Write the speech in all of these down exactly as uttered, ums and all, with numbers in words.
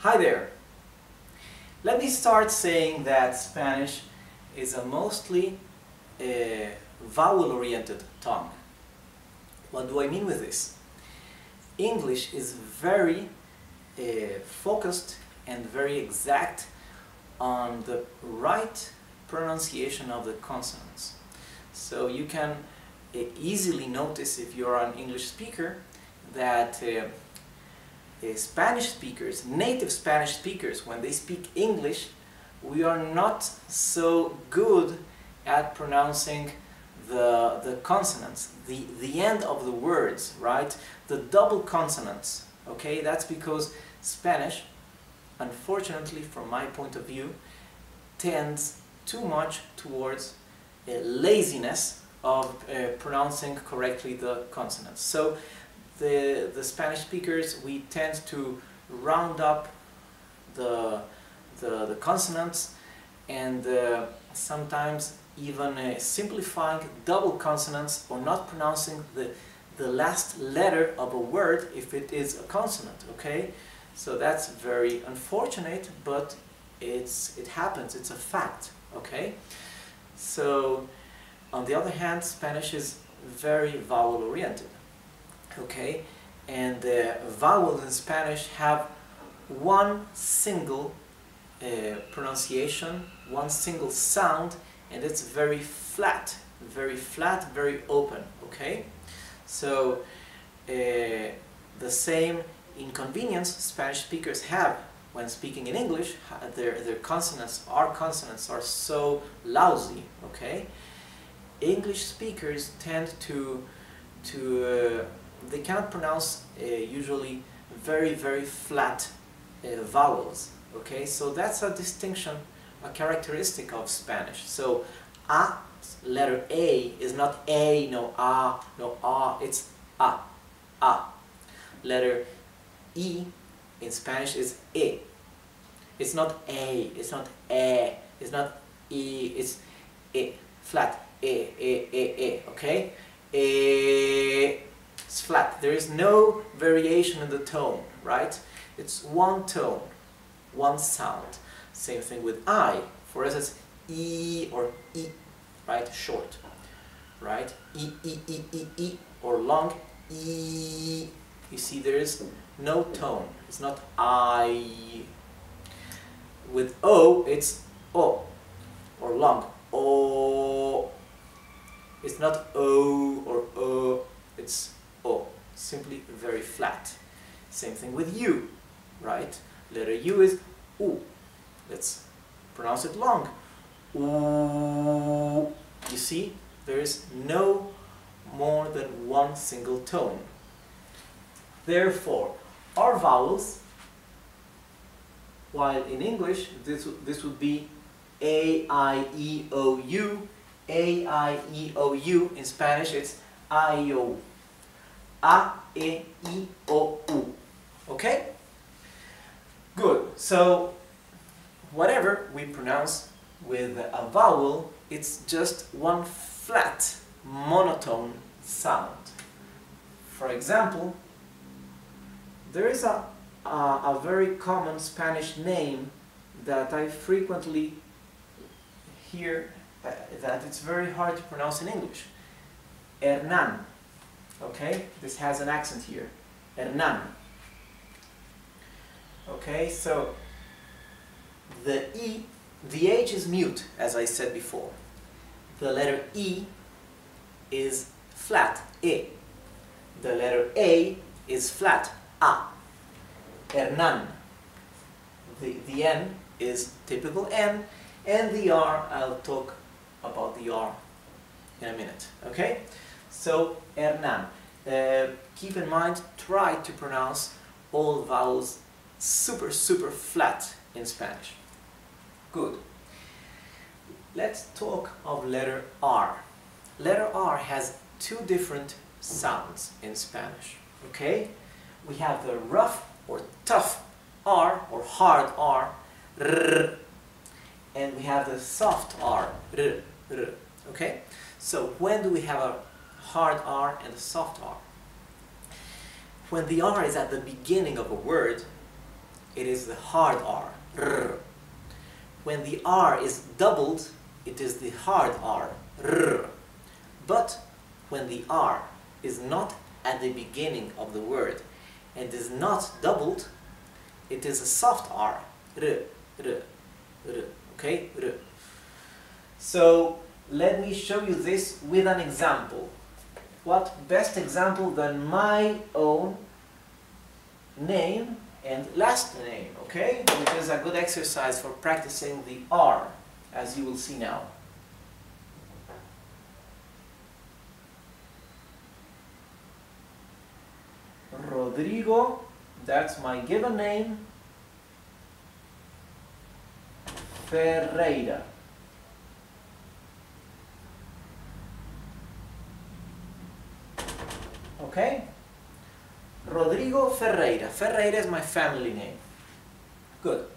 Hi there! Let me start saying that Spanish is a mostly uh, vowel-oriented tongue. What do I mean with this? English is very uh, focused and very exact on the right pronunciation of the consonants. So you can uh, easily notice, if you're an English speaker, that uh, uh, Spanish speakers, native Spanish speakers, when they speak English, we are not so good at pronouncing the, the consonants, the, the end of the words, right? The double consonants, okay? That's because Spanish, unfortunately from my point of view, tends too much towards uh, laziness of uh, pronouncing correctly the consonants. So the, the Spanish speakers, we tend to round up the, the, the consonants and uh, sometimes even uh, simplifying double consonants or not pronouncing the, the last letter of a word if it is a consonant, okay? So that's very unfortunate, but it's, it happens, it's a fact, okay? So, on the other hand, Spanish is very vowel-oriented, okay? And the uh, vowels in Spanish have one single uh, pronunciation, one single sound, and it's very flat, very flat, very open, okay? So, uh, the same inconvenience Spanish speakers have when speaking in English. Their, their consonants, our consonants are so lousy, okay? English speakers tend to, to uh, they cannot pronounce uh, usually very, very flat uh, vowels, okay? So that's a distinction, a characteristic of Spanish. So, a, letter A is not A, no A, no A, it's A, A. Letter E in Spanish is E. It's not A, it's not E, it's not E, it's E, flat, E, E, E, E, okay? E, it's flat. There is no variation in the tone, right? It's one tone, one sound. Same thing with I. For us it's E or E, right? Short, right? E, E, E, E, E, or long, E. You see, there is no tone. It's not I. With O, it's O, or long, O. It's not O or O, it's O. Simply very flat. Same thing with U, right? Letter U is U. Let's pronounce it long. U. You see, there is no more than one single tone. Therefore, our vowels, while in English this, this would be A, I, E, O, U, A, I, E, O, U. In Spanish it's A, I, O. A, E, I, O, U. Okay? Good. So, whatever we pronounce with a vowel, it's just one flat, monotone sound. For example, there is a, a, a very common Spanish name that I frequently hear uh, that it's very hard to pronounce in English. Hernán. Okay? This has an accent here. Hernán. Okay, so the E, the H is mute, as I said before. The letter E is flat, E. The letter A is flat, A. Hernán. The, the N is typical N, and the R, I'll talk about the R in a minute, okay? So, Hernán. Uh, keep in mind, try to pronounce all vowels super, super flat in Spanish. Good. Let's talk of letter R. Letter R has two different sounds in Spanish, okay? We have the rough or tough R, or hard R, r, and we have the soft R, r, r, okay? So when do we have a hard R and a soft R? When the R is at the beginning of a word, it is the hard R. R. When the R is doubled, it is the hard R. R. But when the R is not at the beginning of the word and is not doubled, it is a soft R. R. R. R. Okay? R. So let me show you this with an example. What best example than my own name and last name, okay? Which is a good exercise for practicing the R, as you will see now. Rodrigo, that's my given name. Ferreira. Okay? Rodrigo Ferreira. Ferreira is my family name. Good.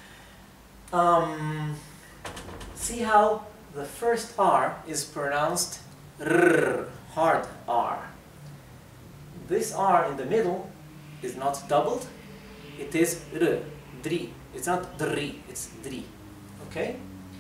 Um, see how the first R is pronounced R, hard R. This R in the middle is not doubled. It is R, dri. It's not dri, it's dri. Okay?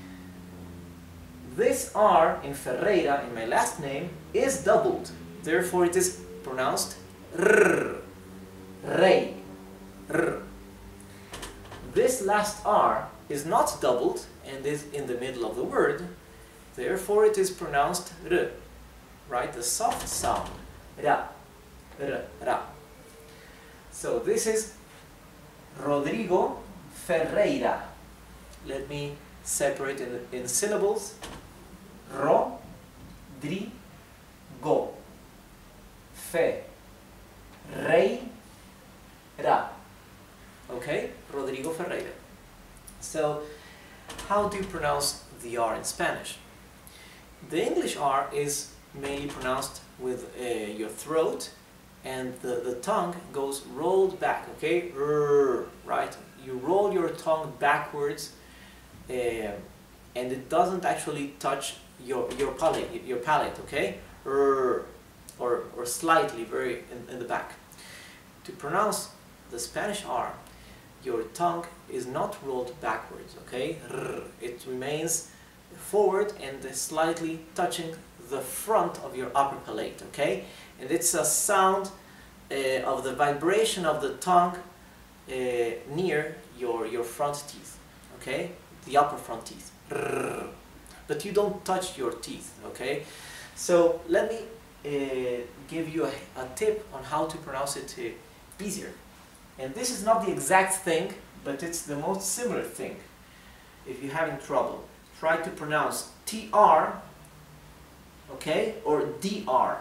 This R in Ferreira, in my last name, is doubled. Therefore, it is pronounced R, rei, R. This last R is not doubled and is in the middle of the word. Therefore, it is pronounced R, right? The soft sound, ra, r, ra. So this is Rodrigo Ferreira. Let me separate in, in syllables. Ro, dri, go. Fe, rei, ra. Okay? Rodrigo Ferreira. So, how do you pronounce the R in Spanish? The English R is mainly pronounced with uh, your throat, and the, the tongue goes rolled back, okay? R, right? You roll your tongue backwards, uh, and it doesn't actually touch your, your palate, your palate, okay? R, or, or slightly, very in, in the back. To pronounce the Spanish R, your tongue is not rolled backwards, okay? R, it remains forward and slightly touching the front of your upper palate, okay? And it's a sound uh, of the vibration of the tongue uh, near your, your front teeth, okay? The upper front teeth. R, but you don't touch your teeth, okay? So let me uh, give you a, a tip on how to pronounce it uh, easier. And this is not the exact thing, but it's the most similar thing. If you're having trouble, try to pronounce T R, okay, or D R.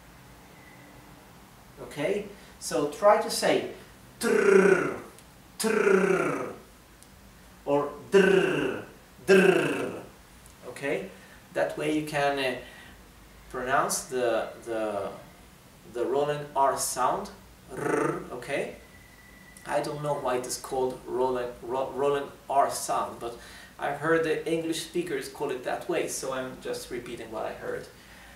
Okay? So try to say trrr, trrr, or drrr, drrr. Okay? That way you can uh, pronounce the, the, the rolling R sound, rrr, okay? I don't know why it is called rolling, ro rolling R sound, but I've heard the English speakers call it that way, so I'm just repeating what I heard.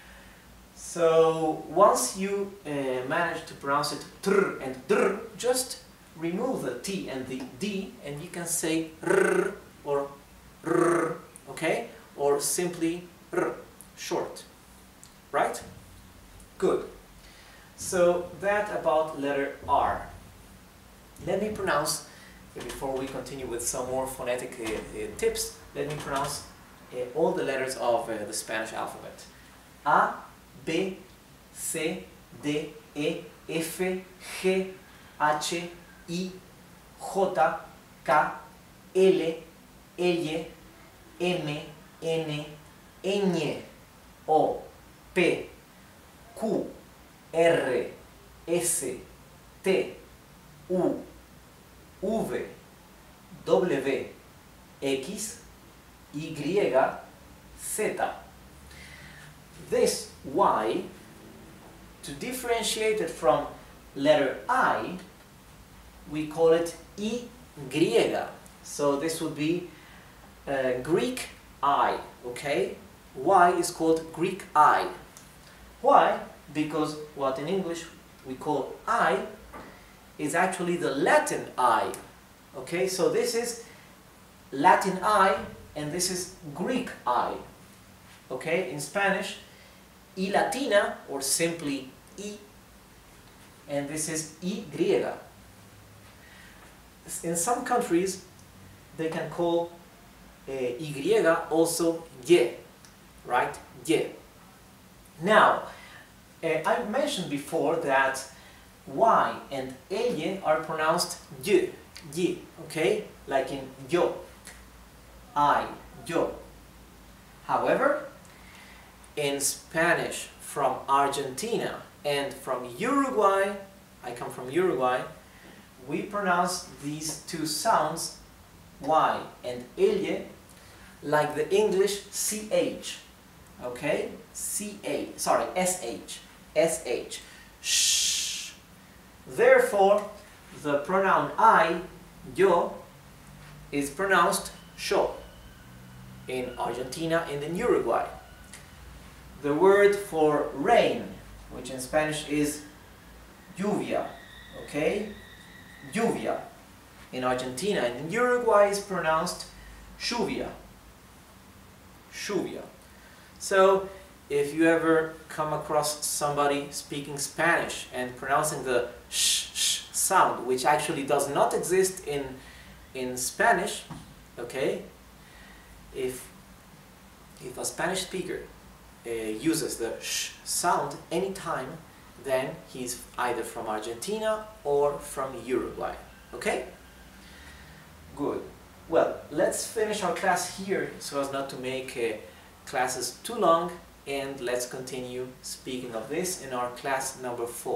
So once you uh, manage to pronounce it tr and dr, just remove the T and the D and you can say r or r, okay? Or simply r, short, right? Good. So that about letter R. Let me pronounce, before we continue with some more phonetic uh, uh, tips, let me pronounce uh, all the letters of uh, the Spanish alphabet. A, B, C, D, E, F, G, H, I, J, K, L, L, M, N, Ñ, O, P, Q, R, S, T, U, V, W, X, Y, Z. This Y, to differentiate it from letter I, we call it Y. So this would be uh, Greek I, okay? Y is called Greek I. Why? Because what in English we call I is actually the Latin I, Okay, so this is Latin I and this is Greek I. Okay, in Spanish, I latina or simply I, and this is Y. In some countries, they can call uh, Y also Y, right? Y. Now, uh, I mentioned before that Y and L are pronounced Y, Y, okay? Like in yo, I, yo. However, in Spanish from Argentina and from Uruguay, I come from Uruguay, we pronounce these two sounds, Y and L, like the English C H, okay? C A, sorry, S H, S H, shh. Therefore, the pronoun I, yo, is pronounced sho in Argentina and in Uruguay. The word for rain, which in Spanish is lluvia, okay? Lluvia in Argentina and in Uruguay is pronounced lluvia. Lluvia. So, if you ever come across somebody speaking Spanish and pronouncing the sh, sh sound, which actually does not exist in, in Spanish, okay? If, if a Spanish speaker uh, uses the sh sound anytime, then he's either from Argentina or from Uruguay, okay? Good. Well, let's finish our class here so as not to make uh, classes too long, and let's continue speaking of this in our class number four.